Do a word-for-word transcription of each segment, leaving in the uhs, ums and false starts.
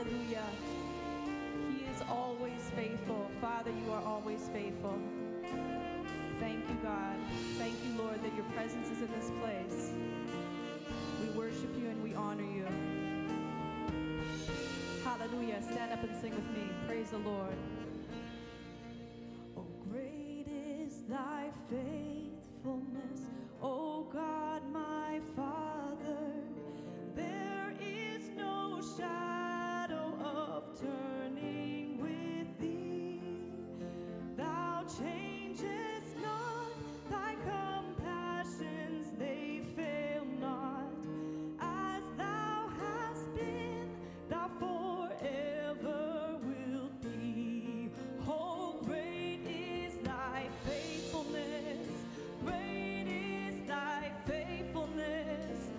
Hallelujah. He is always faithful. Father, you are always faithful. Thank you, God. Thank you, Lord, that your presence is in this place. We worship you and we honor you. Hallelujah. Stand up and sing with me. Praise the Lord. Oh, great is thy faithfulness, O God, my Father. There is no shadow of turning with thee. Thou changest not, thy compassions, they fail not. As thou hast been, thou forever wilt be. Oh, great is thy faithfulness, great is thy faithfulness.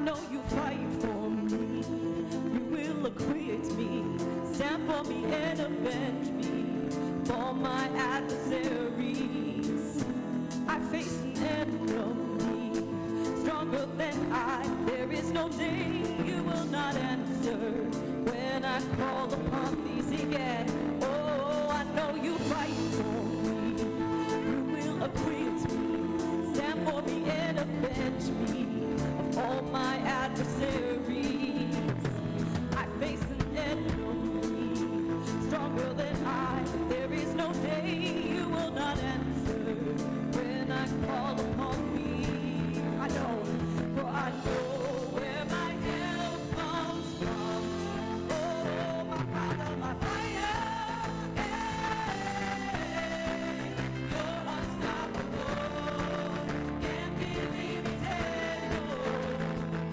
know you fight for me. You will acquit me, stand for me and avenge me for my adversaries. I face an enemy stronger than I. There is no day you will not answer when I call upon thee. Sing it. Oh, I know you fight for me. You will acquit me, stand for me and avenge me of all my adversaries. I face an enemy stronger than I. There is no day you will not answer when I call upon thee. I know, for I know where my help comes from. Oh, my Father, my fire. You're unstoppable. Can't be limited, no.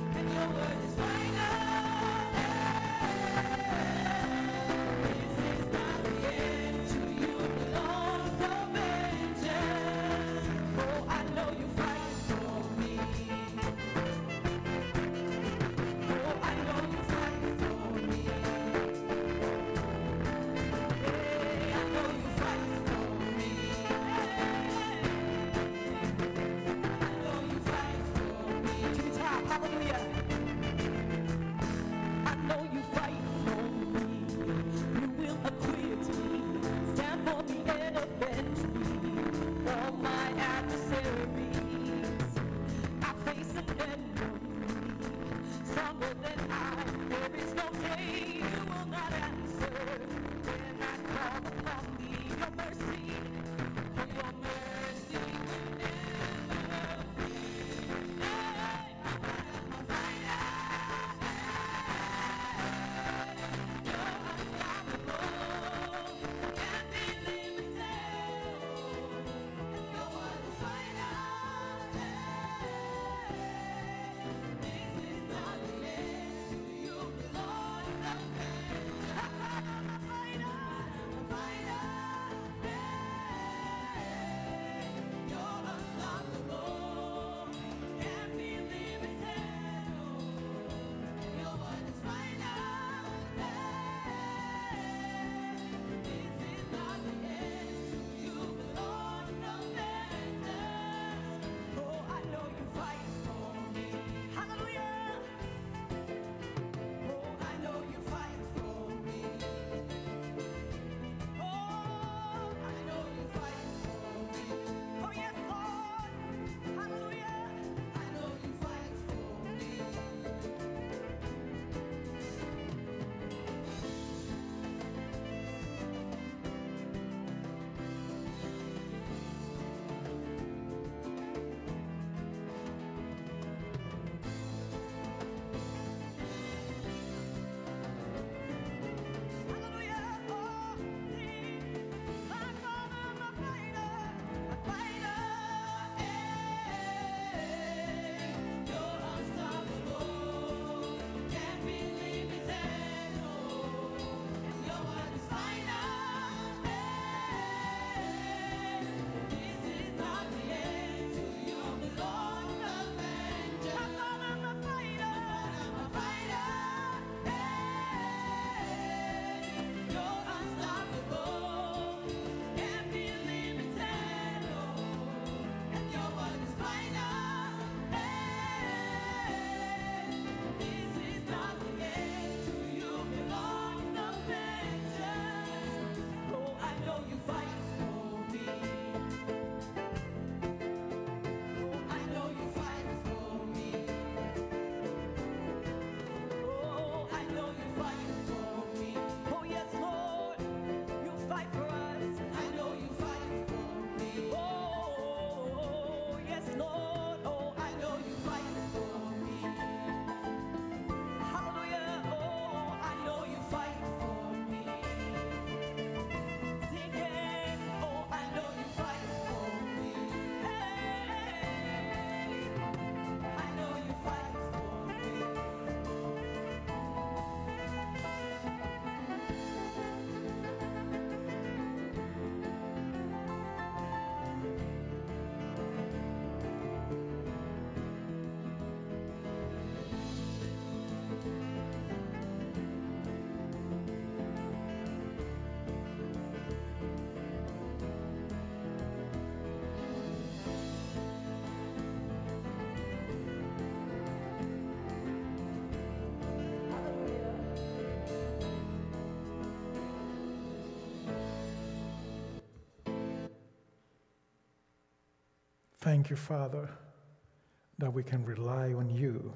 Thank you, Father, that we can rely on you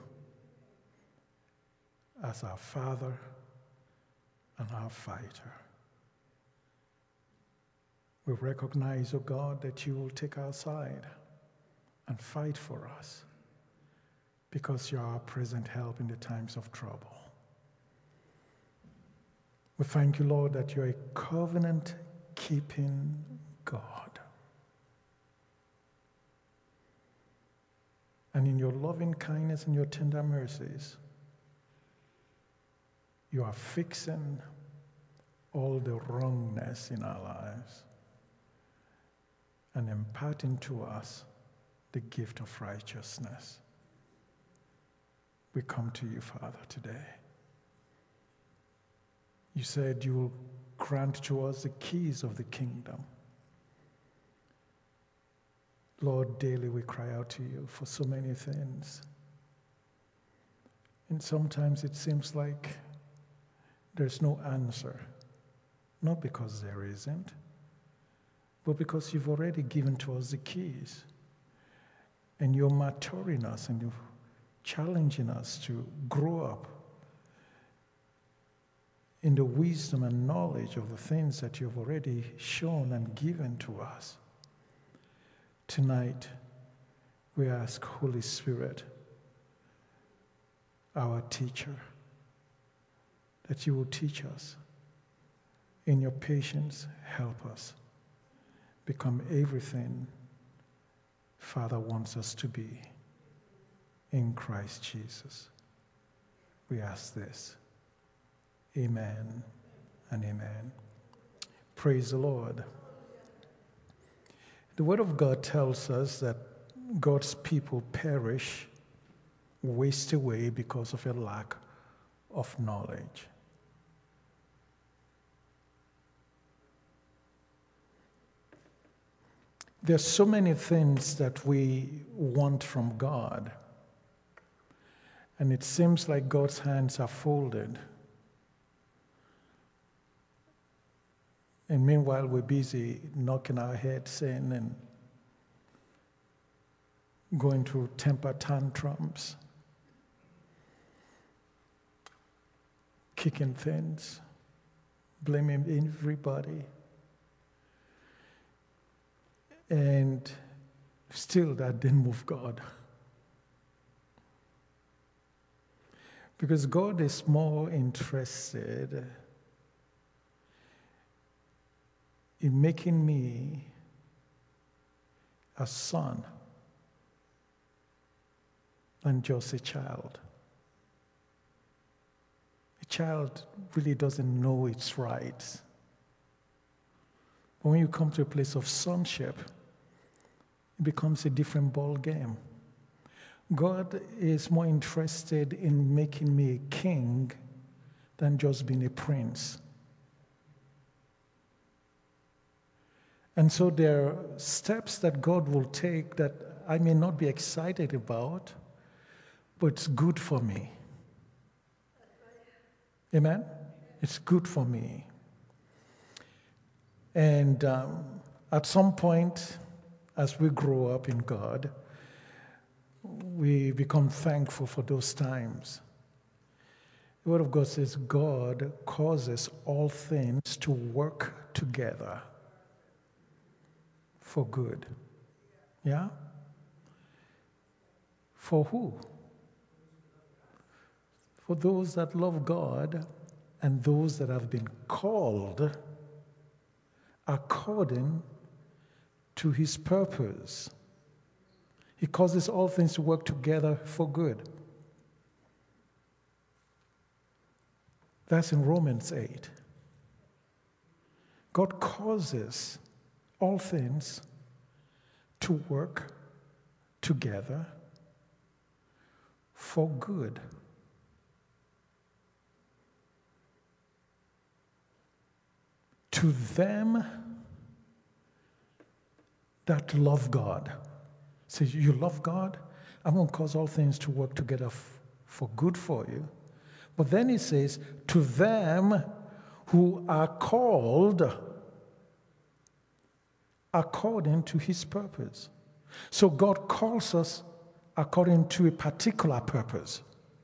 as our Father and our fighter. We recognize, O God, that you will take our side and fight for us because you are our present help in the times of trouble. We thank you, Lord, that you're a covenant-keeping God. And in your loving kindness and your tender mercies, you are fixing all the wrongness in our lives and imparting to us the gift of righteousness. We come to you, Father, today. You said you will grant to us the keys of the kingdom. Lord, daily we cry out to you for so many things. And sometimes it seems like there's no answer. Not because there isn't, but because you've already given to us the keys. And you're maturing us and you're challenging us to grow up in the wisdom and knowledge of the things that you've already shown and given to us. Tonight, we ask, Holy Spirit, our teacher, that you will teach us. In your patience, help us become everything Father wants us to be in Christ Jesus. We ask this. Amen and amen. Praise the Lord. The Word of God tells us that God's people perish, waste away because of a lack of knowledge. There's so many things that we want from God, and it seems like God's hands are folded. And meanwhile, we're busy knocking our heads in and going through temper tantrums, kicking things, blaming everybody. And still that didn't move God. Because God is more interested in making me a son than just a child. A child really doesn't know its rights. But when you come to a place of sonship, it becomes a different ball game. God is more interested in making me a king than just being a prince. And so there are steps that God will take that I may not be excited about, but it's good for me. Amen? It's good for me. And um, at some point, as we grow up in God, we become thankful for those times. The Word of God says God causes all things to work together for good. Yeah? For who? For those that love God and those that have been called according to his purpose. He causes all things to work together for good. That's in Romans eight. God causes all things to work together for good. To them that love God. So you love God? I'm going to cause all things to work together f- for good for you. But then he says, to them who are called according to his purpose. So God calls us according to a particular purpose.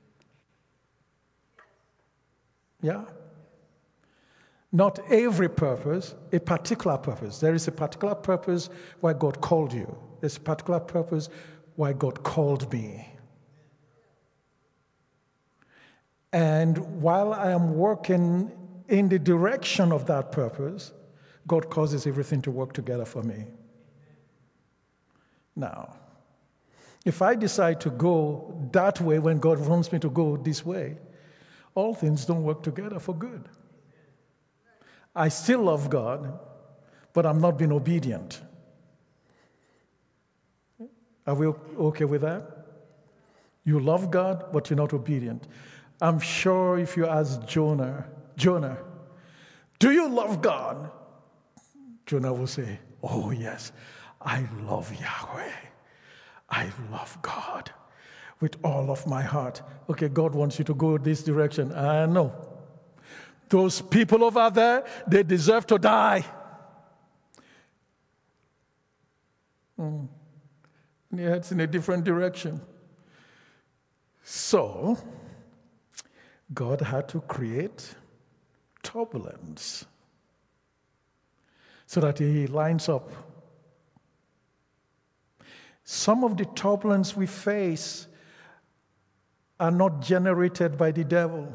Yeah? Not every purpose, a particular purpose. There is a particular purpose why God called you. There's a particular purpose why God called me. And while I am working in the direction of that purpose, God causes everything to work together for me. Now, if I decide to go that way when God wants me to go this way, all things don't work together for good. I still love God, but I'm not being obedient. Are we okay with that? You love God, but you're not obedient. I'm sure if you ask Jonah, Jonah, do you love God? Jonah will say, oh yes, I love Yahweh. I love God with all of my heart. Okay, God wants you to go this direction. I know. Those people over there, they deserve to die. Mm. Yeah, it's in a different direction. So, God had to create turbulence so that he lines up. Some of the turbulence we face are not generated by the devil.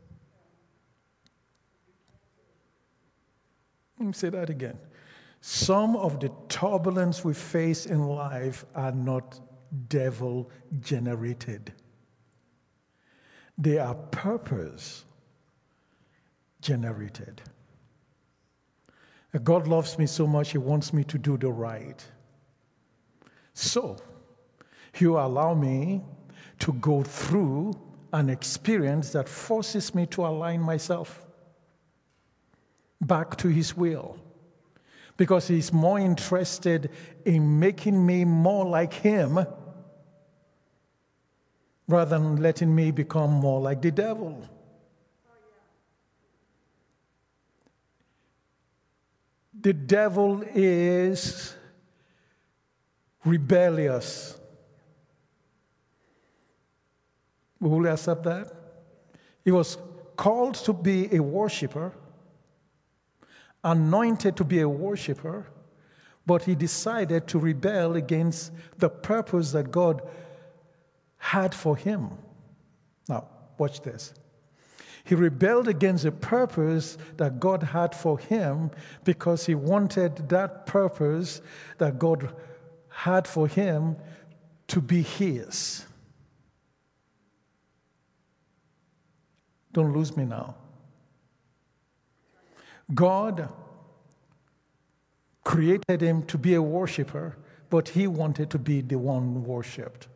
Let me say that again. Some of the turbulence we face in life are not devil generated. They are purpose generated. God loves me so much, he wants me to do the right. So, he will allow me to go through an experience that forces me to align myself back to his will. Because he's more interested in making me more like him rather than letting me become more like the devil. The devil is rebellious. Will we accept that? He was called to be a worshiper, anointed to be a worshiper, but he decided to rebel against the purpose that God had for him. Now, watch this. He rebelled against the purpose that God had for him because he wanted that purpose that God had for him to be his. Don't lose me now. God created him to be a worshiper, but he wanted to be the one worshipped.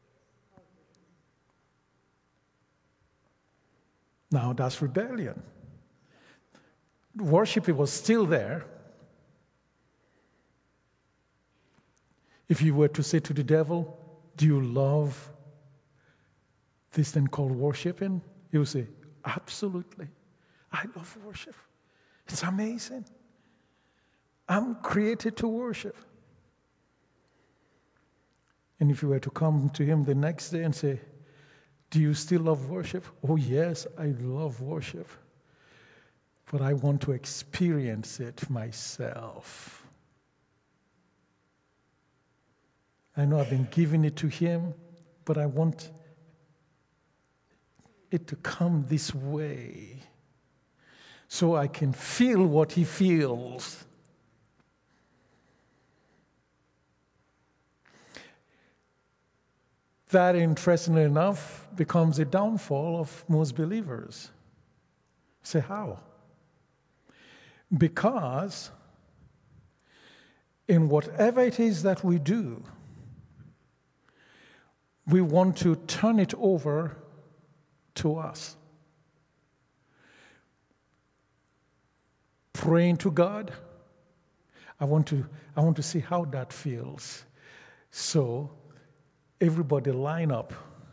Now that's rebellion. Worship was still there. If you were to say to the devil, do you love this thing called worshiping? He would say, absolutely. I love worship. It's amazing. I'm created to worship. And if you were to come to him the next day and say, do you still love worship? Oh, yes, I love worship. But I want to experience it myself. I know I've been giving it to him, but I want it to come this way so I can feel what he feels. That, interestingly enough, becomes a downfall of most believers. Say, how? Because in whatever it is that we do, we want to turn it over to us. Praying to God, I want to, I want to see how that feels. So, everybody line up.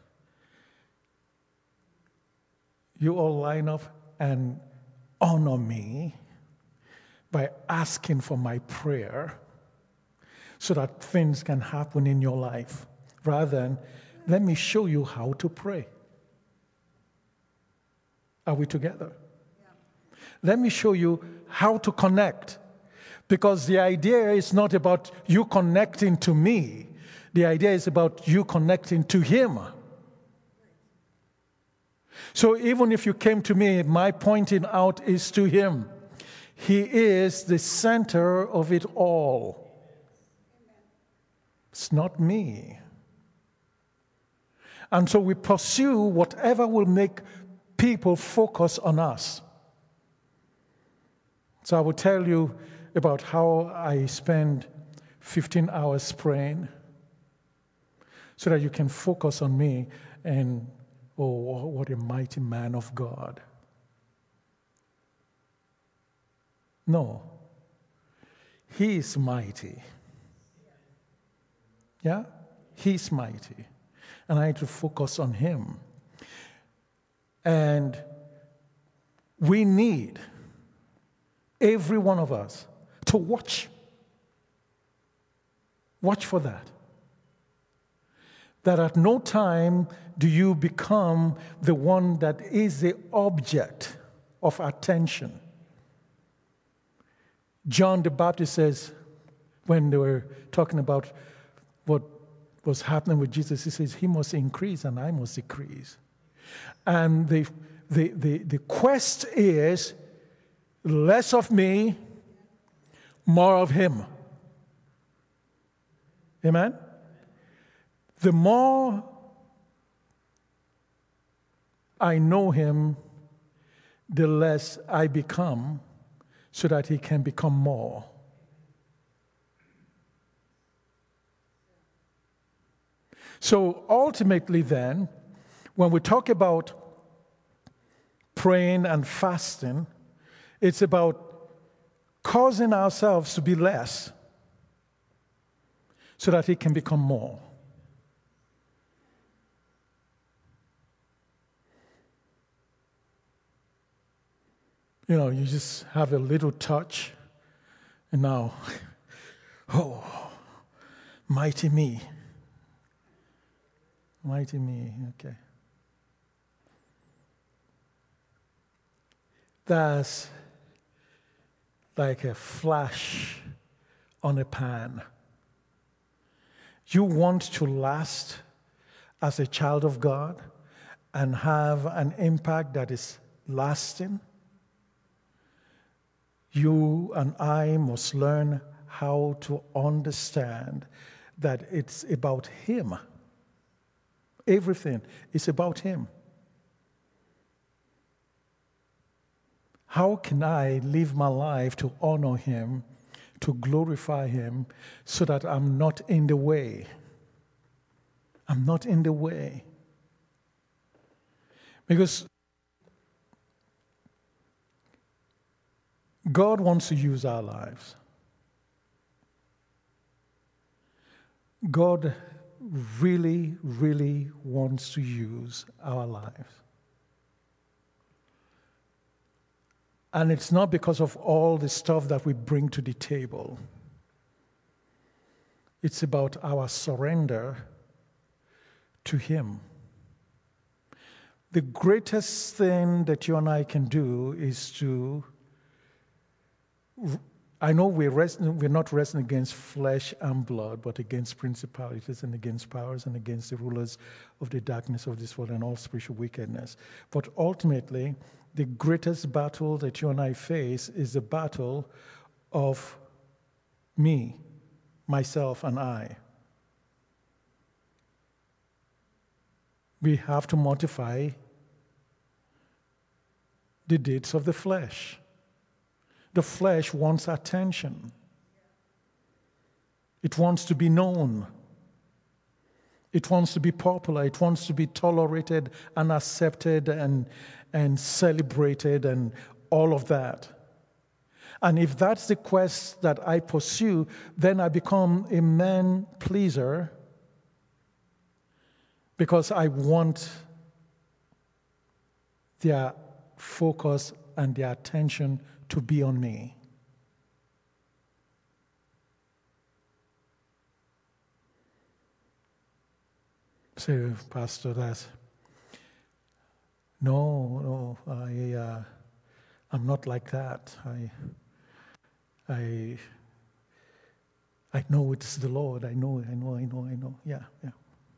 You all line up and honor me by asking for my prayer so that things can happen in your life, rather than, let me show you how to pray. Are we together? Yeah. Let me show you how to connect. Because the idea is not about you connecting to me. The idea is about you connecting to Him. So even if you came to me, my pointing out is to Him. He is the center of it all. It's not me. And so we pursue whatever will make people focus on us. So I will tell you about how I spend fifteen hours praying so that you can focus on me and, oh, what a mighty man of God. No. He is mighty. Yeah? He's mighty. And I need to focus on Him. And we need, every one of us, to watch. Watch for that. That at no time do you become the one that is the object of attention. John the Baptist says, when they were talking about what was happening with Jesus, he says, He must increase and I must decrease. And the, the, the, the quest is less of me, more of Him. Amen? The more I know Him, the less I become, so that He can become more. So ultimately then, when we talk about praying and fasting, it's about causing ourselves to be less so that He can become more. You know, you just have a little touch, and now, oh, mighty me. Mighty me, okay. That's like a flash on a pan. You want to last as a child of God and have an impact that is lasting? You and I must learn how to understand that it's about Him. Everything is about Him. How can I live my life to honor Him, to glorify Him, so that I'm not in the way? I'm not in the way. Because God wants to use our lives. God really, really wants to use our lives. And it's not because of all the stuff that we bring to the table. It's about our surrender to Him. The greatest thing that you and I can do is to, I know we're, wrestling, we're not wrestling against flesh and blood, but against principalities and against powers and against the rulers of the darkness of this world and all spiritual wickedness. But ultimately, the greatest battle that you and I face is the battle of me, myself, and I. We have to mortify the deeds of the flesh. The flesh wants attention. It wants to be known. It wants to be popular. It wants to be tolerated and accepted and, and celebrated and all of that. And if that's the quest that I pursue, then I become a man pleaser because I want their focus and their attention to be on me. Say, Pastor, that's no, no, I, uh, I'm not like that. I, I, I know it's the Lord. I know, I know, I know, I know. Yeah, yeah.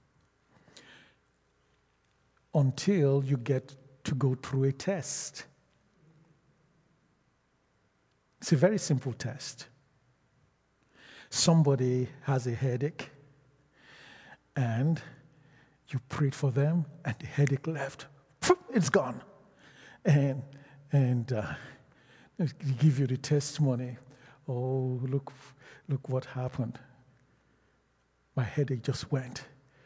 Until you get to go through a test. It's a very simple test. Somebody has a headache, and you prayed for them, and the headache left. It's gone. And and uh, they give you the testimony. Oh, look, look what happened. My headache just went.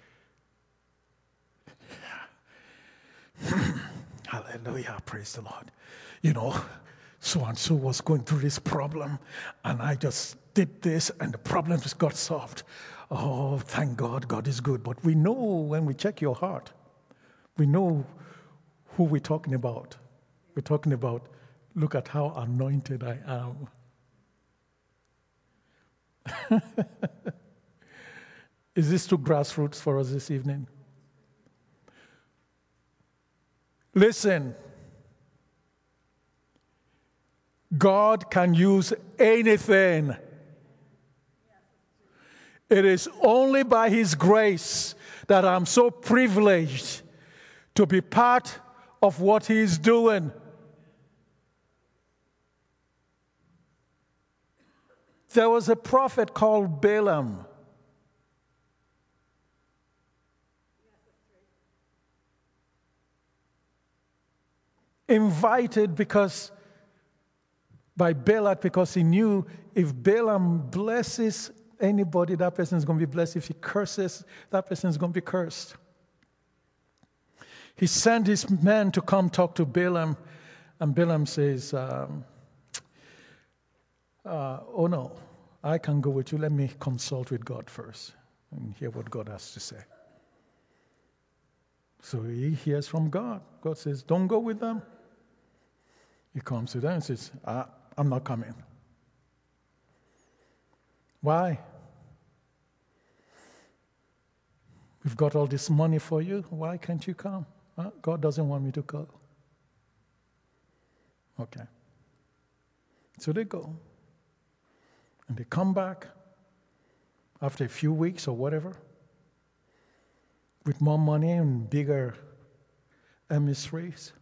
Hallelujah, praise the Lord. You know, so-and-so was going through this problem, and I just did this, and the problem just got solved. Oh, thank God, God is good. But we know when we check your heart, we know who we're talking about. We're talking about, look at how anointed I am. Is this too grassroots for us this evening? Listen. God can use anything. It is only by His grace that I'm so privileged to be part of what He is doing. There was a prophet called Balaam. Invited because by Balak, because he knew if Balaam blesses anybody, that person is going to be blessed. If he curses, that person is going to be cursed. He sent his men to come talk to Balaam, and Balaam says, um, uh, oh no, I can go with you. Let me consult with God first and hear what God has to say. So he hears from God. God says, don't go with them. He comes to them and says, ah, I'm not coming. Why? We've got all this money for you. Why can't you come? Huh? God doesn't want me to go. Okay. So they go. And they come back after a few weeks or whatever with more money and bigger emissaries.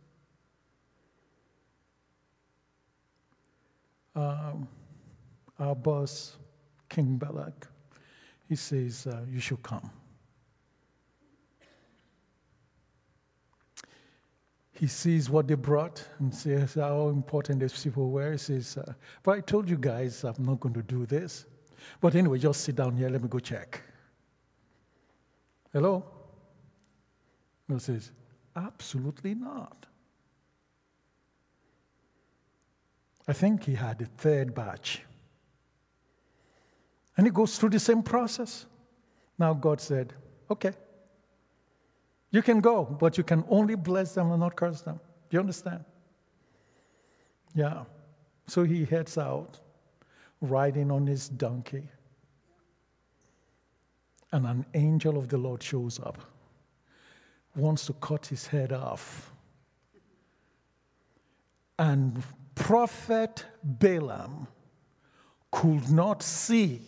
Um, our boss, King Balak, he says, uh, you should come. He sees what they brought and says how important these people were. He says, uh, but I told you guys I'm not going to do this. But anyway, just sit down here. Let me go check. Hello? He says, absolutely not. I think he had a third batch. And he goes through the same process. Now God said, okay, you can go, but you can only bless them and not curse them. Do you understand? Yeah. So he heads out, riding on his donkey. And an angel of the Lord shows up, wants to cut his head off. And Prophet Balaam could not see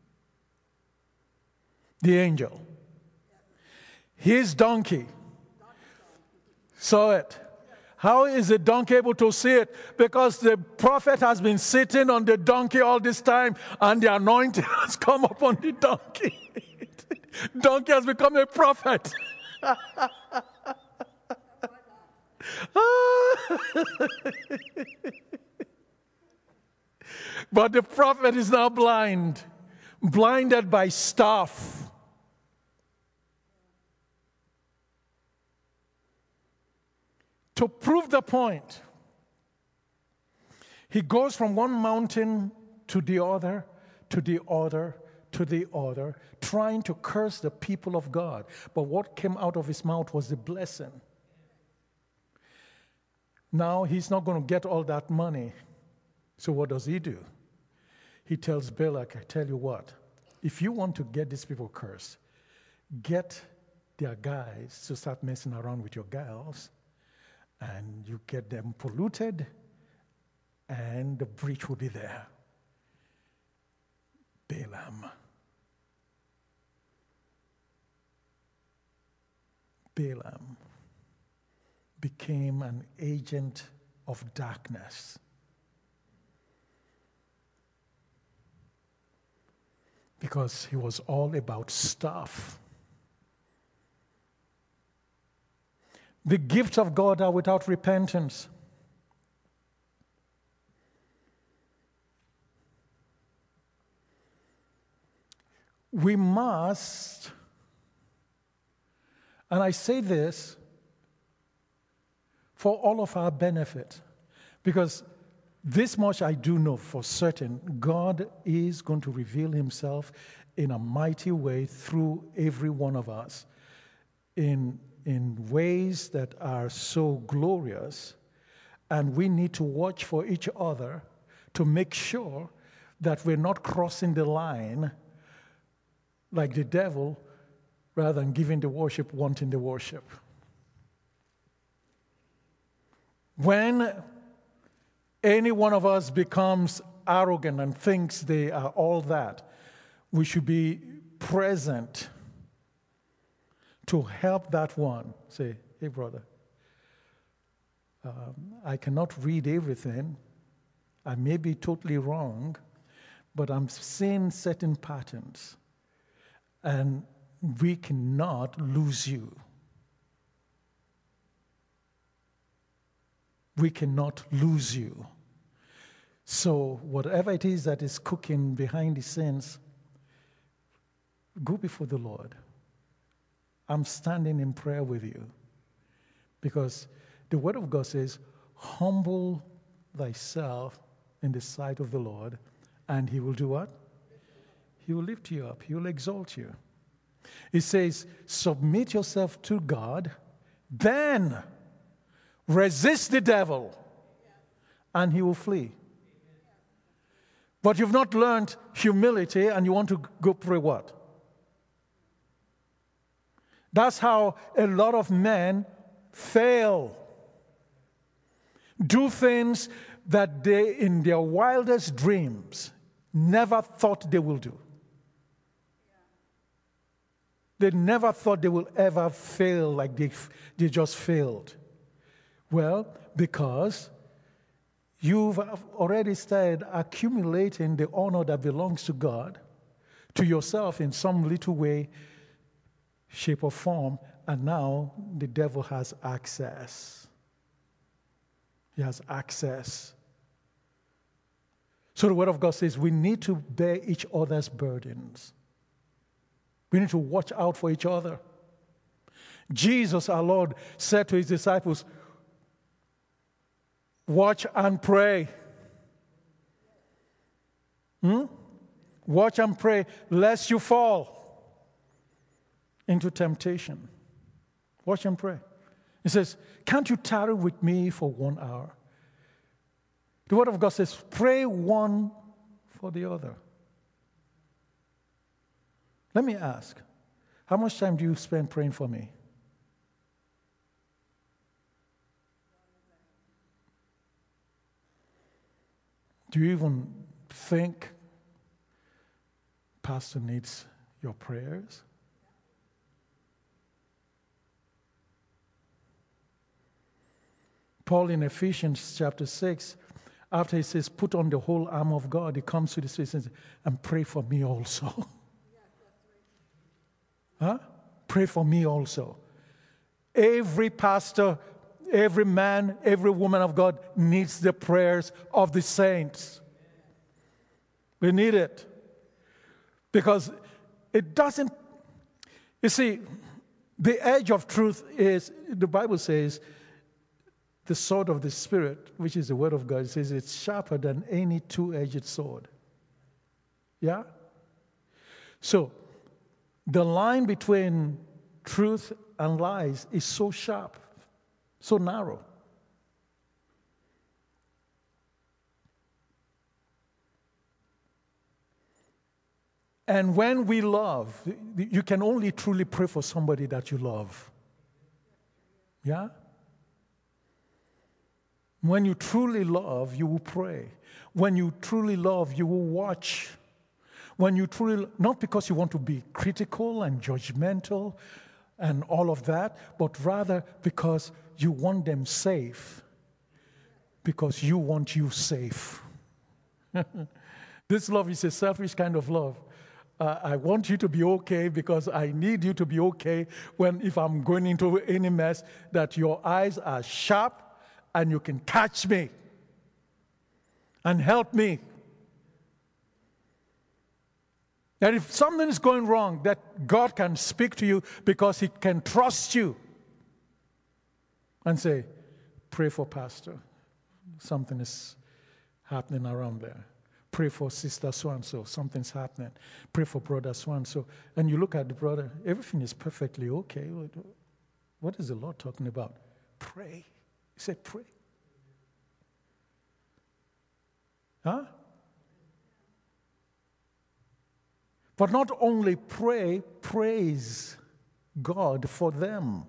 the angel. His donkey saw it. How is the donkey able to see it? Because the prophet has been sitting on the donkey all this time, and the anointing has come upon the donkey. Donkey has become a prophet. But the prophet is now blind, blinded by staff. To prove the point, he goes from one mountain to the other, to the other, to the other, trying to curse the people of God. But what came out of his mouth was a blessing. Now he's not going to get all that money. So what does he do? He tells Balak, I tell you what, if you want to get these people cursed, get their guys to start messing around with your girls, and you get them polluted, and the breach will be there. Balaam. Balaam became an agent of darkness. Because he was all about stuff. The gifts of God are without repentance. We must, and I say this for all of our benefit, because this much I do know for certain, God is going to reveal himself in a mighty way through every one of us in, in ways that are so glorious, and we need to watch for each other to make sure that we're not crossing the line like the devil, rather than giving the worship, wanting the worship. When any one of us becomes arrogant and thinks they are all that, we should be present to help that one. Say, hey, brother, um, I cannot read everything. I may be totally wrong, but I'm seeing certain patterns. And we cannot lose you. We cannot lose you. So whatever it is that is cooking behind the scenes, go before the Lord. I'm standing in prayer with you. Because the Word of God says, humble thyself in the sight of the Lord, and he will do what? He will lift you up. He will exalt you. He says, submit yourself to God, then resist the devil, and he will flee. But you've not learned humility, and you want to go pray what? That's how a lot of men fail. Do things that they, in their wildest dreams, never thought they will do. They never thought they will ever fail like they, they just failed. Well, because you've already started accumulating the honor that belongs to God to yourself in some little way, shape, or form, and now the devil has access. He has access. So the Word of God says we need to bear each other's burdens. We need to watch out for each other. Jesus, our Lord, said to his disciples, watch and pray. Hmm? Watch and pray, lest you fall into temptation. Watch and pray. He says, can't you tarry with me for one hour? The Word of God says, pray one for the other. Let me ask, how much time do you spend praying for me? Do you even think pastor needs your prayers? Paul in Ephesians chapter six, after he says, put on the whole armor of God, he comes to the space and says, and pray for me also. Huh? Pray for me also. Every pastor, every man, every woman of God needs the prayers of the saints. We need it. Because it doesn't, you see, the edge of truth is, the Bible says, the sword of the Spirit, which is the Word of God, it says it's sharper than any two-edged sword. Yeah? So, the line between truth and lies is so sharp, so narrow. And when we love, you can only truly pray for somebody that you love. Yeah? When you truly love, you will pray. When you truly love, you will watch. When you truly, not because you want to be critical and judgmental and all of that, but rather because you want them safe. Because you want you safe. This love is a selfish kind of love. Uh, I want you to be okay because I need you to be okay when, if I'm going into any mess, that your eyes are sharp and you can catch me and help me. That if something is going wrong, that God can speak to you because He can trust you and say, pray for Pastor. Something is happening around there. Pray for sister so-and-so. Something's happening. Pray for brother so-and-so. And you look at the brother, everything is perfectly okay. What is the Lord talking about? Pray. He said pray. Huh? But not only pray, praise God for them.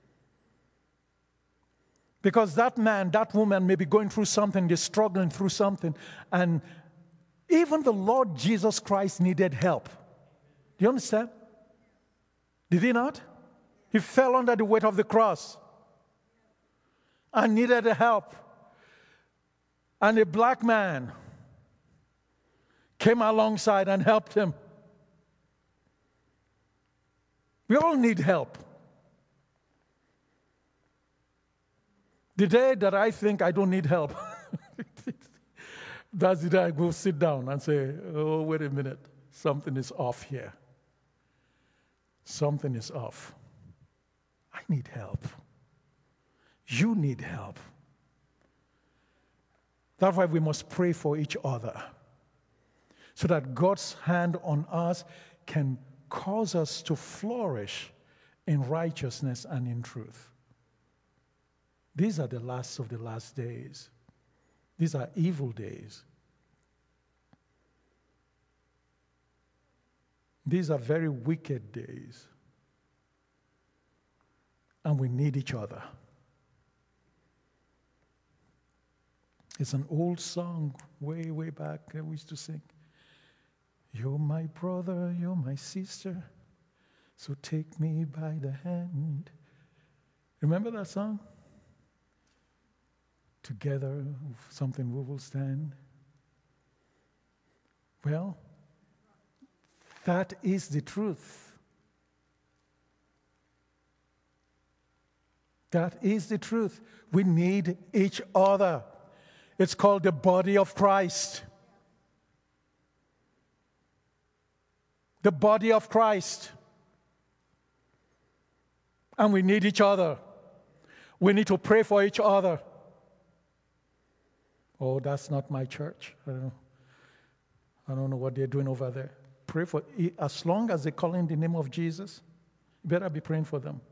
Because that man, that woman may be going through something, they're struggling through something, and even the Lord Jesus Christ needed help. Do you understand? Did He not? He fell under the weight of the cross and needed help. And a black man came alongside and helped him. We all need help. The day that I think I don't need help, that's the day I go sit down and say, oh, wait a minute, something is off here. Something is off. I need help. You need help. That's why we must pray for each other, so that God's hand on us can cause us to flourish in righteousness and in truth. These are the last of the last days. These are evil days. These are very wicked days. And we need each other. It's an old song way, way back that we used to sing. You're my brother, you're my sister, so take me by the hand. Remember that song? Together, something we will stand. Well, that is the truth. That is the truth. We need each other. It's called the body of Christ. The body of Christ. And we need each other. We need to pray for each other. Oh, that's not my church. I don't know. I don't know what they're doing over there. Pray for, as long as they call in the name of Jesus, you better be praying for them.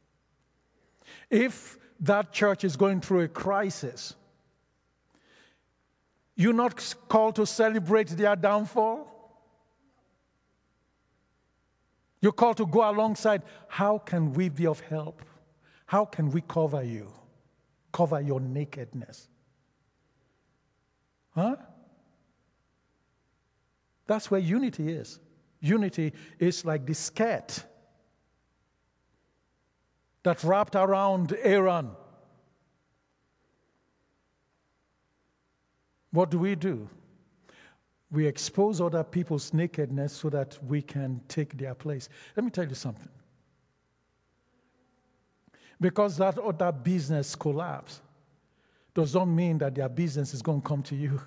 If that church is going through a crisis, you're not called to celebrate their downfall. You're called to go alongside. How can we be of help? How can we cover you? Cover your nakedness. Huh? That's where unity is. Unity is like the skirt that wrapped around Aaron. What do we do? We expose other people's nakedness so that we can take their place. Let me tell you something. Because that other business collapsed does not mean that their business is going to come to you.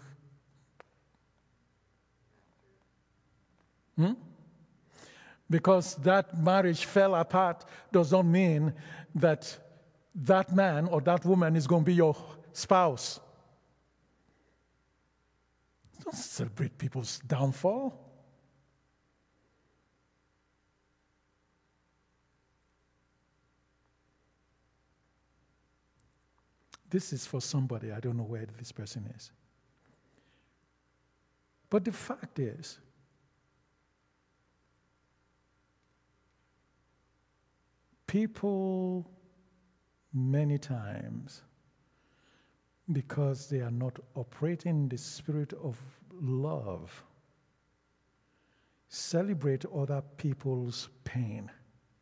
Hmm? Because that marriage fell apart does not mean that that man or that woman is going to be your spouse. Don't celebrate people's downfall. This is for somebody. I don't know where this person is. But the fact is, People, many times, because they are not operating in the spirit of love, celebrate other people's pain.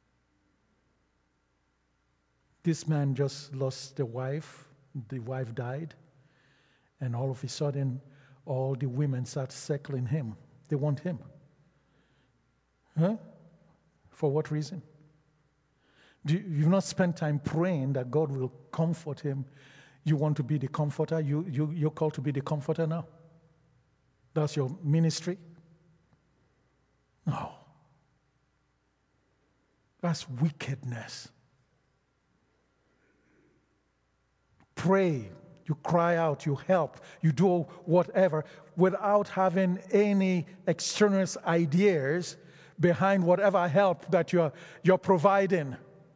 This man just lost a wife, the wife died, and all of a sudden, all the women start circling him. They want him. Huh? For what reason? Do you, you've not spent time praying that God will comfort him. You want to be the comforter. You, you, you're called to be the comforter now. That's your ministry. No. That's wickedness. Pray. You cry out, you help, you do whatever without having any extraneous ideas behind whatever help that you're, you're providing.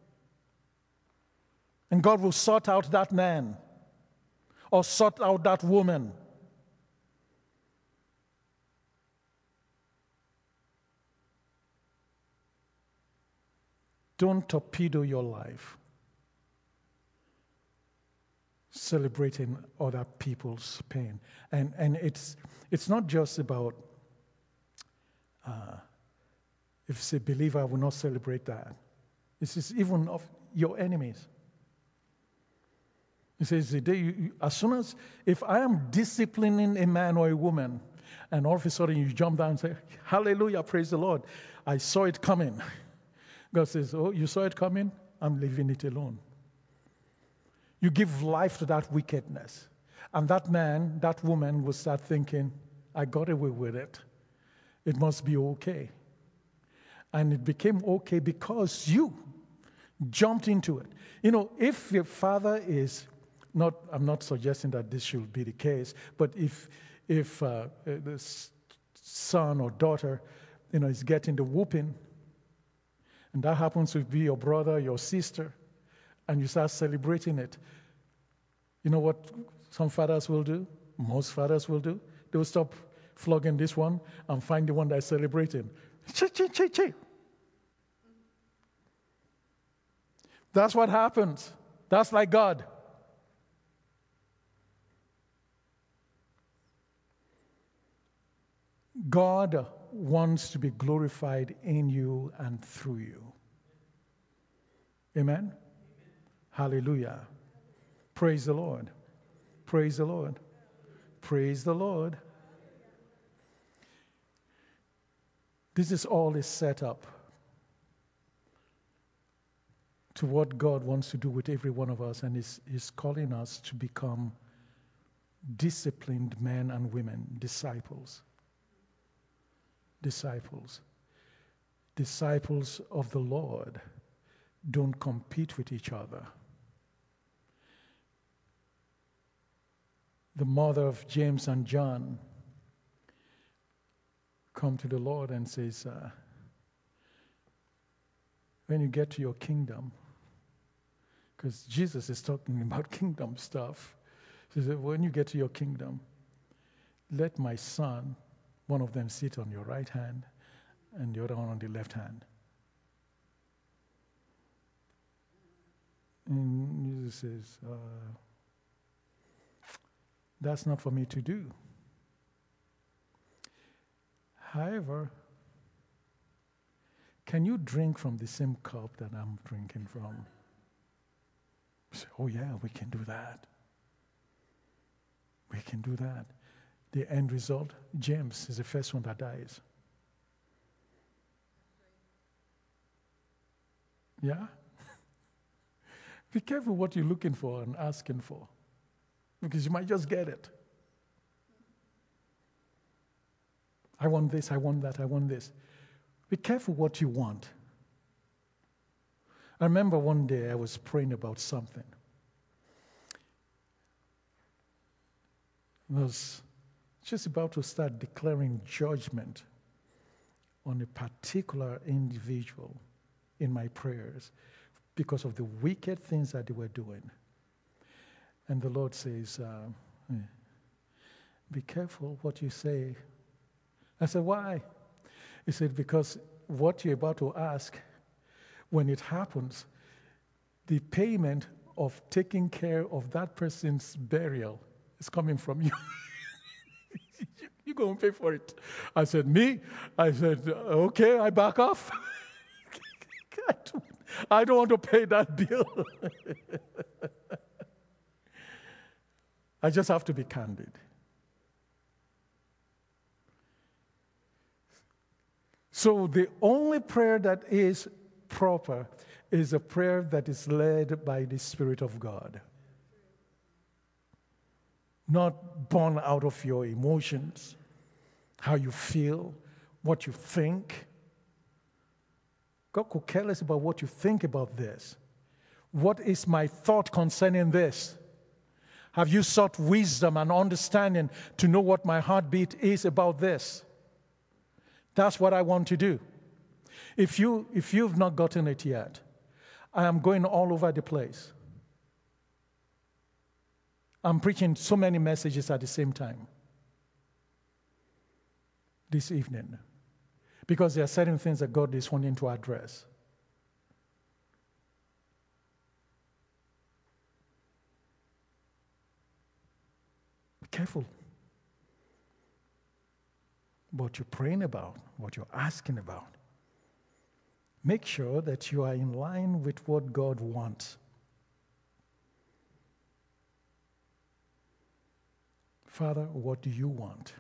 And God will sort out that man or sort out that woman. Don't torpedo your life celebrating other people's pain. And and it's it's not just about uh, if it's a believer will not celebrate that. It's just even of your enemies. He says, the day you, you, as soon as, if I am disciplining a man or a woman, and all of a sudden you jump down and say, hallelujah, praise the Lord, I saw it coming. God says, oh, you saw it coming? I'm leaving it alone. You give life to that wickedness. And that man, that woman will start thinking, I got away with it. It must be okay. And it became okay because you jumped into it. You know, if your father is not, I'm not suggesting that this should be the case, but if if uh, the son or daughter, you know, is getting the whooping, and that happens to be your brother, your sister, and you start celebrating it, you know what some fathers will do? Most fathers will do? They will stop flogging this one and find the one that's celebrating. Chi, chi, chi, chi. That's what happens. That's like God. God wants to be glorified in you and through you. Amen? Amen. Hallelujah. Praise the Lord. Praise the Lord. Praise the Lord. This is all is set up to what God wants to do with every one of us, and is is calling us to become disciplined men and women, disciples. Disciples. Disciples of the Lord don't compete with each other. The mother of James and John come to the Lord and says, uh, when you get to your kingdom, because Jesus is talking about kingdom stuff, he said, when you get to your kingdom, let my son, one of them sit on your right hand and the other one on the left hand. And Jesus says, uh, that's not for me to do. However, can you drink from the same cup that I'm drinking from? Say, oh yeah, we can do that. We can do that. The end result, James is the first one that dies. Yeah? Be careful what you're looking for and asking for, because you might just get it. I want this, I want that, I want this. Be careful what you want. I remember one day I was praying about something. I was just about to start declaring judgment on a particular individual in my prayers because of the wicked things that they were doing. And the Lord says, uh, be careful what you say. I said, why? He said, because what you're about to ask, when it happens, the payment of taking care of that person's burial is coming from you. You're going to pay for it. I said, me? I said, okay, I back off. I, don't, I don't want to pay that bill. I just have to be candid. So the only prayer that is proper is a prayer that is led by the Spirit of God. Not born out of your emotions, how you feel, what you think. God could care less about what you think about this. What is my thought concerning this? Have you sought wisdom and understanding to know what my heartbeat is about this? That's what I want to do. If you, if you've not gotten it yet, I am going all over the place. I'm preaching so many messages at the same time this evening because there are certain things that God is wanting to address. Be careful what you're praying about, what you're asking about. Make sure that you are in line with what God wants. Father, what do you want?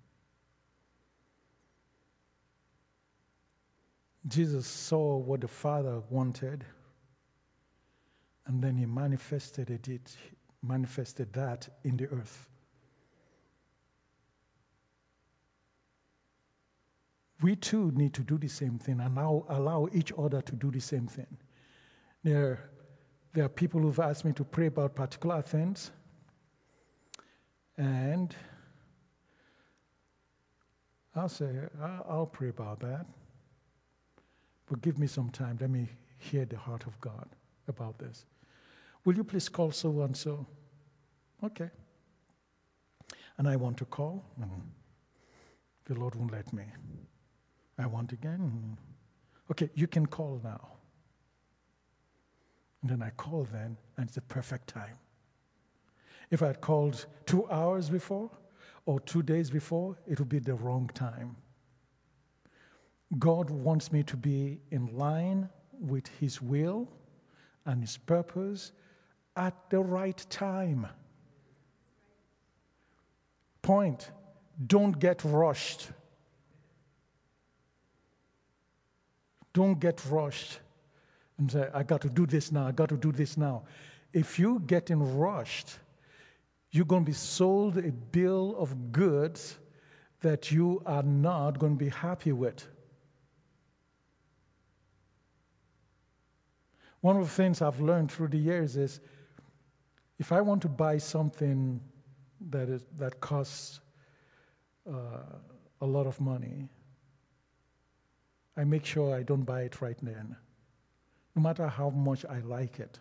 Jesus saw what the Father wanted, and then he manifested it, manifested that in the earth. We too need to do the same thing and now allow each other to do the same thing. There, there are people who've asked me to pray about particular things, and I'll say, I'll, I'll pray about that. But give me some time. Let me hear the heart of God about this. Will you please call so and so? Okay. And I want to call, and the Lord won't let me. I want again. Okay, you can call now. And then I call then, and it's the perfect time. If I had called two hours before or two days before, it would be the wrong time. God wants me to be in line with His will and His purpose at the right time. Point, don't get rushed. Don't get rushed and say, I got to do this now, I got to do this now. If you get in rushed, you're going to be sold a bill of goods that you are not going to be happy with. One of the things I've learned through the years is if I want to buy something that is that costs uh, a lot of money, I make sure I don't buy it right then, no matter how much I like it.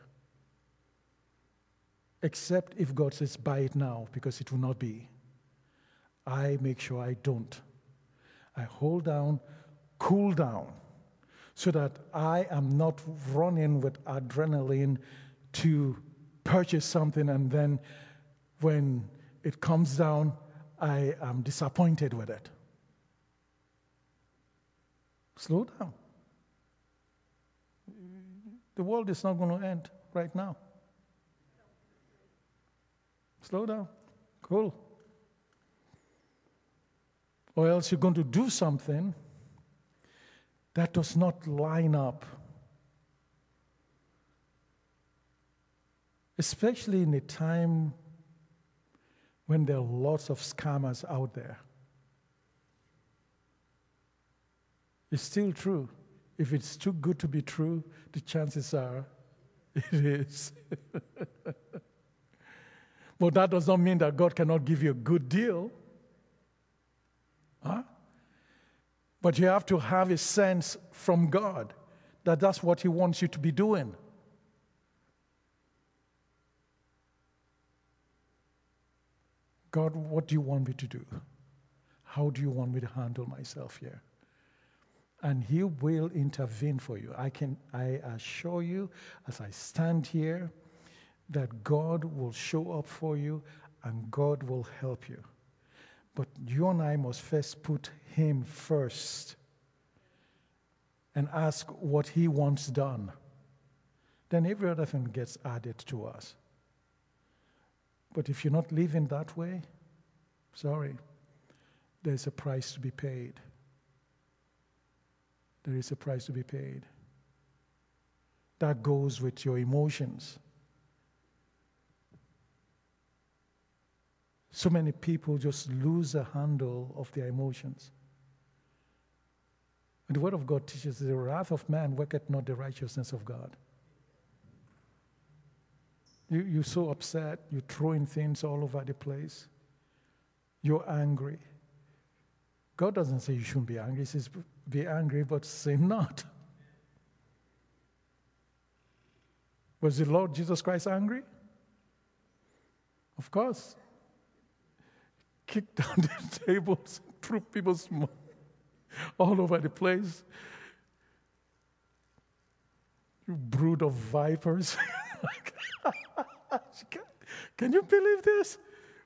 Except if God says, buy it now, because it will not be. I make sure I don't. I hold down, cool down, so that I am not running with adrenaline to purchase something, and then when it comes down, I am disappointed with it. Slow down. The world is not going to end right now. Slow down. Cool. Or else you're going to do something that does not line up. Especially in a time when there are lots of scammers out there. It's still true. If it's too good to be true, the chances are it is. But that does not mean that God cannot give you a good deal. Huh? But you have to have a sense from God that that's what He wants you to be doing. God, what do you want me to do? How do you want me to handle myself here? And he will intervene for you. I can, I assure you, as I stand here, that God will show up for you and God will help you. But you and I must first put him first and ask what he wants done. Then every other thing gets added to us. But if you're not living that way, sorry, there's a price to be paid. There is a price to be paid. That goes with your emotions. So many people just lose a handle of their emotions. And the Word of God teaches the wrath of man worketh not the righteousness of God. You, you're so upset, you're throwing things all over the place. You're angry. God doesn't say you shouldn't be angry. He says, be angry, but sin not. Was the Lord Jesus Christ angry? Of course. Kicked down the tables, threw people's money all over the place. You brood of vipers. Can you believe this?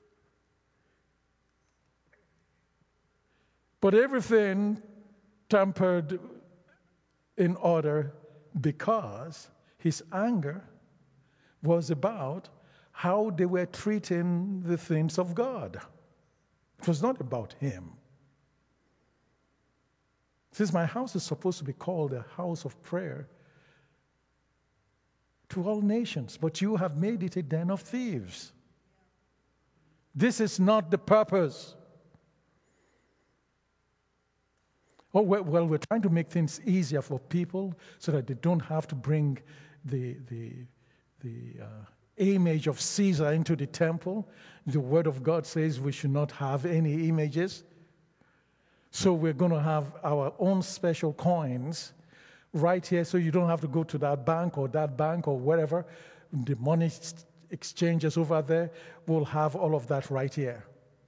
But everything tempered in order because his anger was about how they were treating the things of God. It was not about him. Since my house is supposed to be called a house of prayer to all nations, but you have made it a den of thieves. This is not the purpose. Oh, well, we're trying to make things easier for people so that they don't have to bring the, the, the uh, image of Caesar into the temple. The Word of God says we should not have any images. So we're going to have our own special coins right here so you don't have to go to that bank or that bank or wherever. The money exchanges over there will have all of that right here.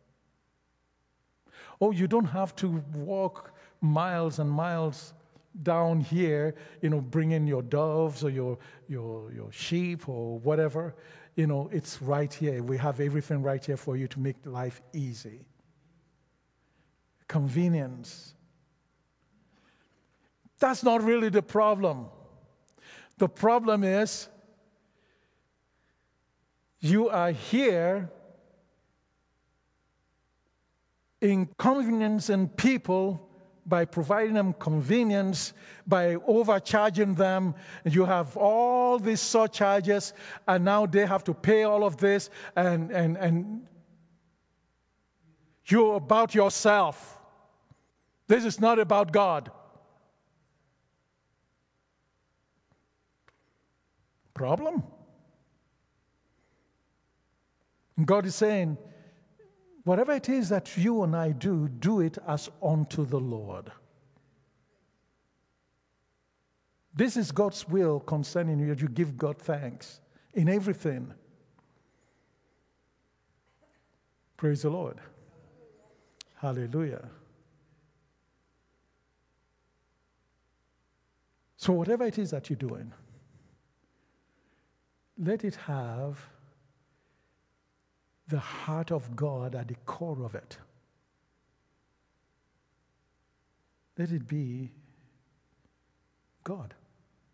Oh, you don't have to walk miles and miles down here, you know, bring in your doves or your your your sheep or whatever. You know, it's right here. We have everything right here for you to make life easy. Convenience. That's not really the problem. The problem is you are here inconveniencing people by providing them convenience, by overcharging them. You have all these surcharges, and now they have to pay all of this, and, and, and you're about yourself. This is not about God. Problem? God is saying, whatever it is that you and I do, do it as unto the Lord. This is God's will concerning you, that you give God thanks in everything. Praise the Lord. Hallelujah. So whatever it is that you're doing, let it have the heart of God at the core of it. Let it be God.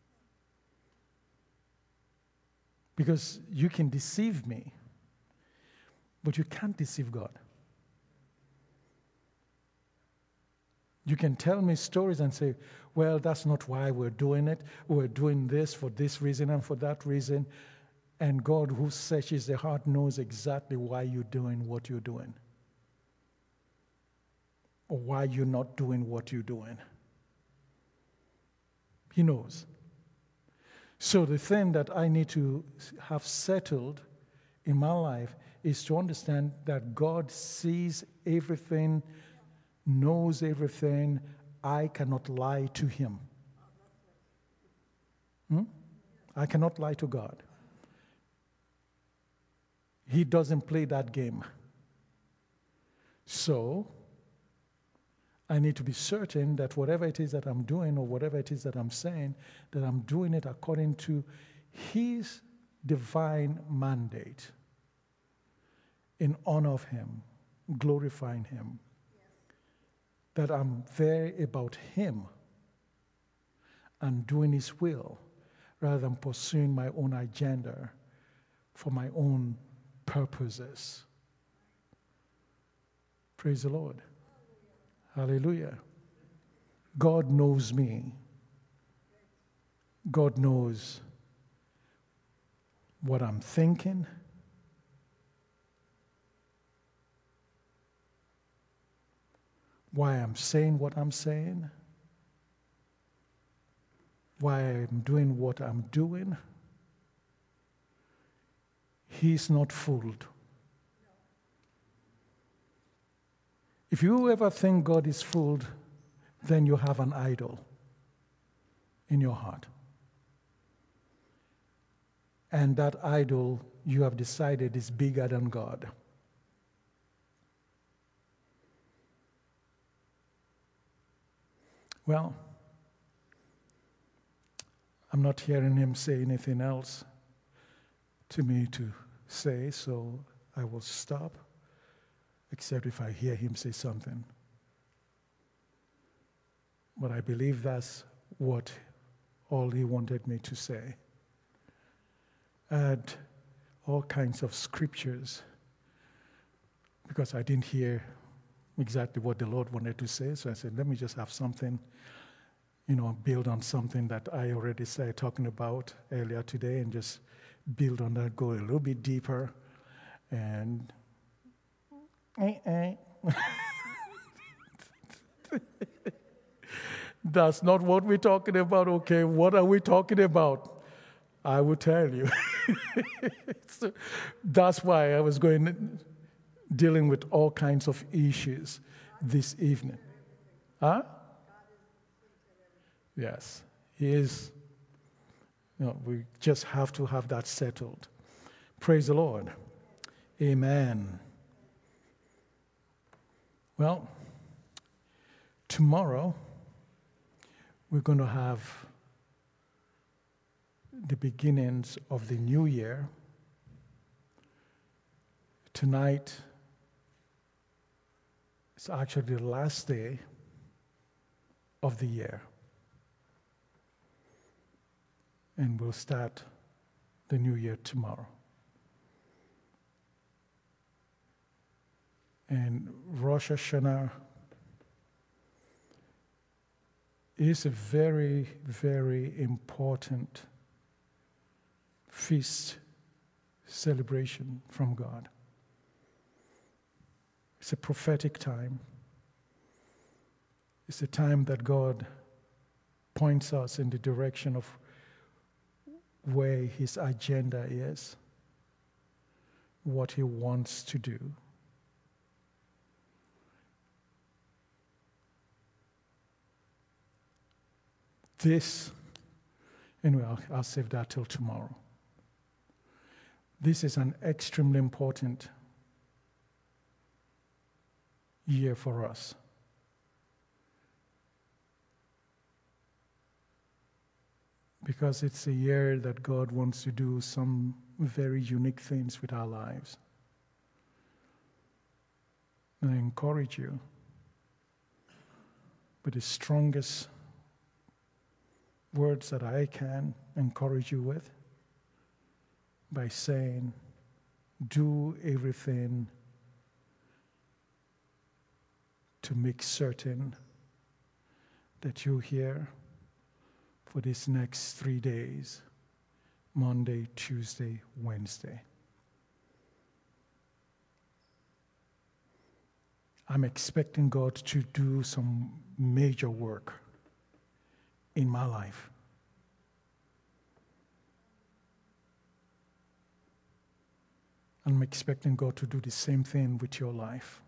Because you can deceive me, but you can't deceive God. You can tell me stories and say, well, that's not why we're doing it. We're doing this for this reason and for that reason. And God, who searches the heart, knows exactly why you're doing what you're doing. Or why you're not doing what you're doing. He knows. So the thing that I need to have settled in my life is to understand that God sees everything, knows everything. I cannot lie to him. Hmm? I cannot lie to God. He doesn't play that game. So, I need to be certain that whatever it is that I'm doing or whatever it is that I'm saying, that I'm doing it according to His divine mandate in honor of Him, glorifying Him. That I'm there about Him and doing His will rather than pursuing my own agenda for my own purposes. Praise the Lord. Hallelujah. God knows me. God knows what I'm thinking. Why I'm saying what I'm saying. Why I'm doing what I'm doing. He's not fooled. If you ever think God is fooled, then you have an idol in your heart. And that idol, you have decided, is bigger than God. Well, I'm not hearing him say anything else to me to say, so I will stop, except if I hear him say something. But I believe that's what all he wanted me to say. I had all kinds of scriptures because I didn't hear exactly what the Lord wanted to say, so I said, let me just have something, you know, build on something that I already started talking about earlier today and just build on that, go a little bit deeper, and eh, eh. That's not what we're talking about. Okay, what are we talking about? I will tell you. So that's why I was going dealing with all kinds of issues this evening. Huh? Yes, he is. You know, we just have to have that settled. Praise the Lord. Amen. Well, tomorrow we're going to have the beginnings of the new year. Tonight is actually the last day of the year. And we'll start the new year tomorrow. And Rosh Hashanah is a very, very important feast celebration from God. It's a prophetic time. It's a time that God points us in the direction of where his agenda is, what he wants to do. This, anyway, I'll, I'll save that till tomorrow. This is an extremely important year for us. Because it's a year that God wants to do some very unique things with our lives. And I encourage you with the strongest words that I can encourage you with by saying, do everything to make certain that you're here for these next three days, Monday, Tuesday, Wednesday. I'm expecting God to do some major work in my life. I'm expecting God to do the same thing with your life.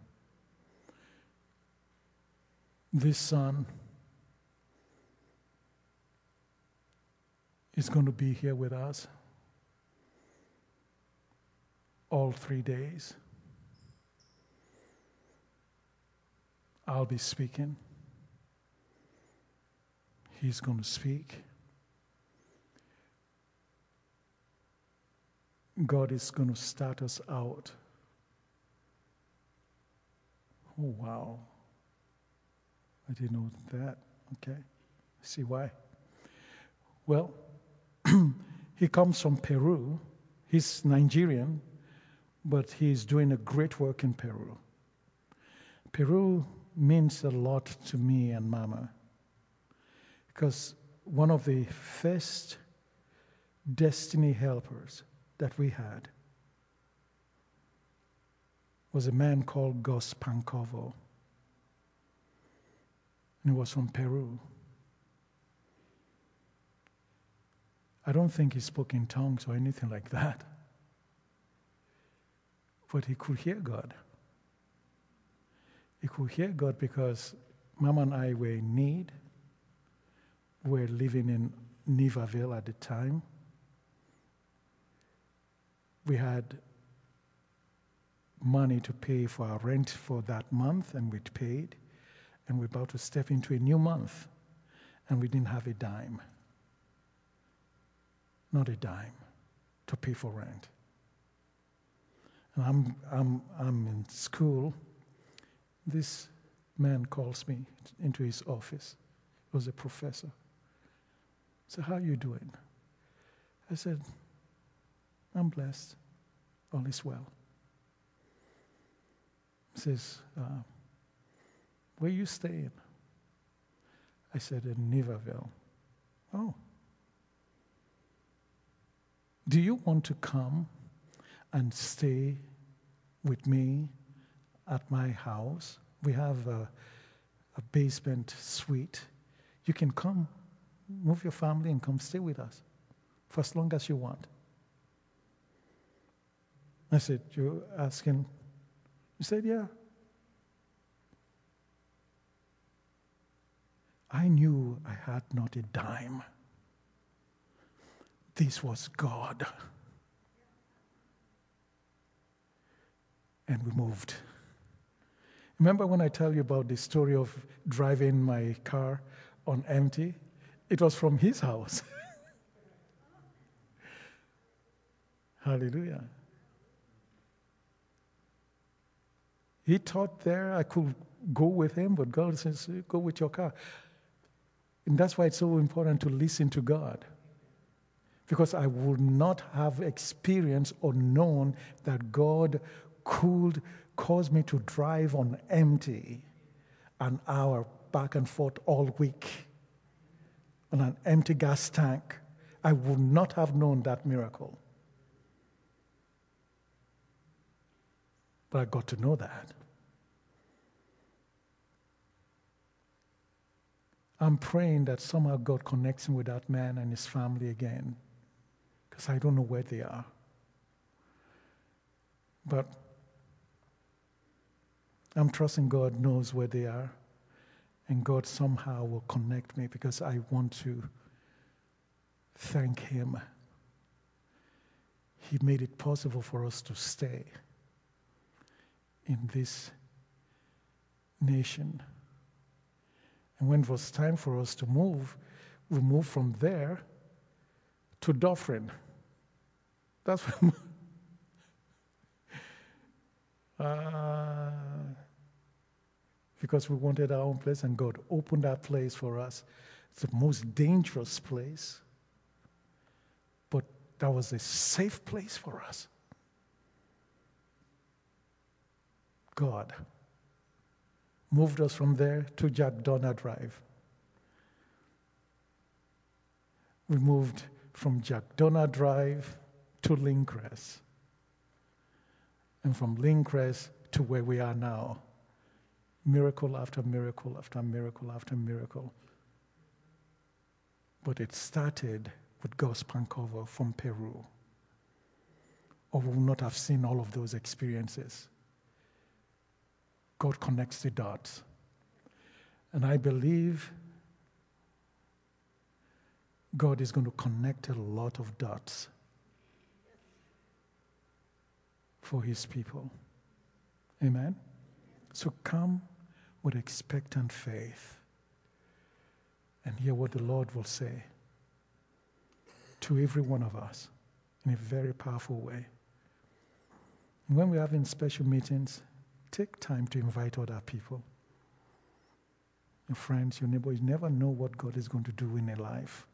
This son is going to be here with us all three days. I'll be speaking. He's going to speak. God is going to start us out. Oh, wow. I didn't know that. Okay. See why? Well, he comes from Peru. He's Nigerian, but he's doing a great work in Peru. Peru means a lot to me and Mama, because one of the first destiny helpers that we had was a man called Gus Pankovo, and he was from Peru. I don't think he spoke in tongues or anything like that, but he could hear God. He could hear God because Mama and I were in need. We were living in Niverville at the time. We had money to pay for our rent for that month, and we'd paid. And we're about to step into a new month, and we didn't have a dime. Not a dime to pay for rent. And I'm, I'm, I'm in school. This man calls me into his office. He was a professor. So, how are you doing? I said, I'm blessed. All is well. He says, uh, where are you staying? I said, in Niverville. Oh. Do you want to come and stay with me at my house? We have a, a basement suite. You can come, move your family and come stay with us for as long as you want. I said, you're asking? He said, yeah. I knew I had not a dime. This was God. And we moved. Remember when I tell you about the story of driving my car on empty? It was from his house. Hallelujah. He thought there I could go with him, but God says, go with your car. And that's why it's so important to listen to God. Because I would not have experienced or known that God could cause me to drive on empty an hour back and forth all week on an empty gas tank. I would not have known that miracle. But I got to know that. I'm praying that somehow God connects me with that man and his family again, because I don't know where they are. But I'm trusting God knows where they are, and God somehow will connect me, because I want to thank Him. He made it possible for us to stay in this nation. And when it was time for us to move, we moved from there to Dufferin. That's what uh, because we wanted our own place, and God opened that place for us. It's the most dangerous place, but that was a safe place for us. God moved us from there to Jack Donner Drive. We moved from Jack Donner Drive to Lincrest. And from Lincrest to where we are now. Miracle after miracle after miracle after miracle. But it started with Gus Pankovo from Peru. Or we would not have seen all of those experiences. God connects the dots. And I believe God is going to connect a lot of dots for His people. Amen? So come with expectant faith. and hear what the Lord will say to every one of us in a very powerful way. And when we're having special meetings, take time to invite other people. Your friends, your neighbors. You never know what God is going to do in a life.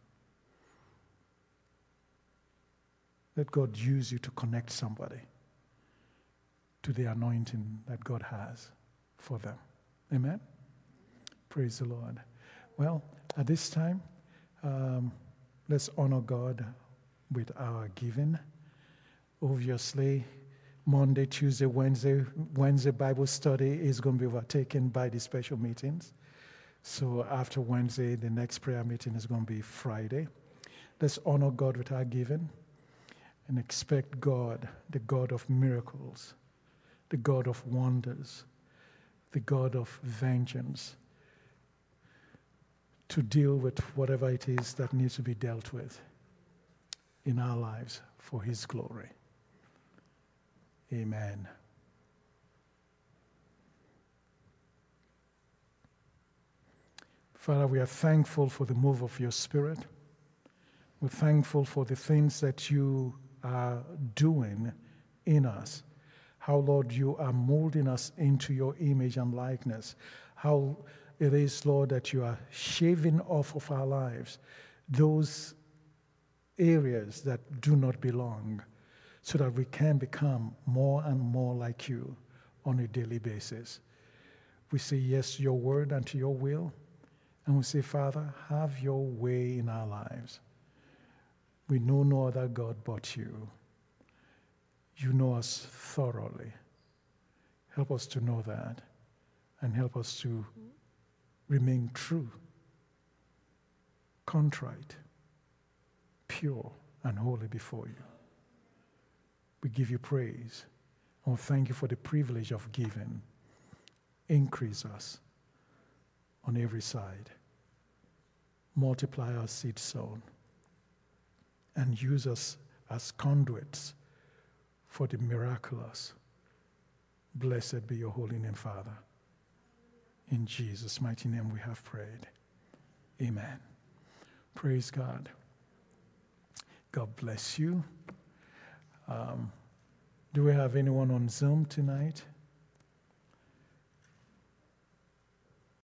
Let God use you to connect somebody to the anointing that God has for them. Amen? Praise the Lord. Well, at this time, um, let's honor God with our giving. Obviously, Monday, Tuesday, Wednesday, Wednesday Bible study is going to be overtaken by the special meetings. So after Wednesday, the next prayer meeting is going to be Friday. Let's honor God with our giving and expect God, the God of miracles, the God of wonders, the God of vengeance, to deal with whatever it is that needs to be dealt with in our lives for His glory. Amen. Father, we are thankful for the move of your Spirit. We're thankful for the things that you are doing in us. How, Lord, you are molding us into your image and likeness. How it is, Lord, that you are shaving off of our lives those areas that do not belong, so that we can become more and more like you on a daily basis. We say yes to your word and to your will, and we say, Father, have your way in our lives. We know no other God but you. You know us thoroughly. Help us to know that, and help us to remain true, contrite, pure, and holy before you. We give you praise, and we thank you for the privilege of giving. Increase us on every side. Multiply our seed sown, and use us as conduits for the miraculous. Blessed be your holy name, Father. In Jesus' mighty name we have prayed. Amen. Praise God. God bless you. Um, do we have anyone on Zoom tonight?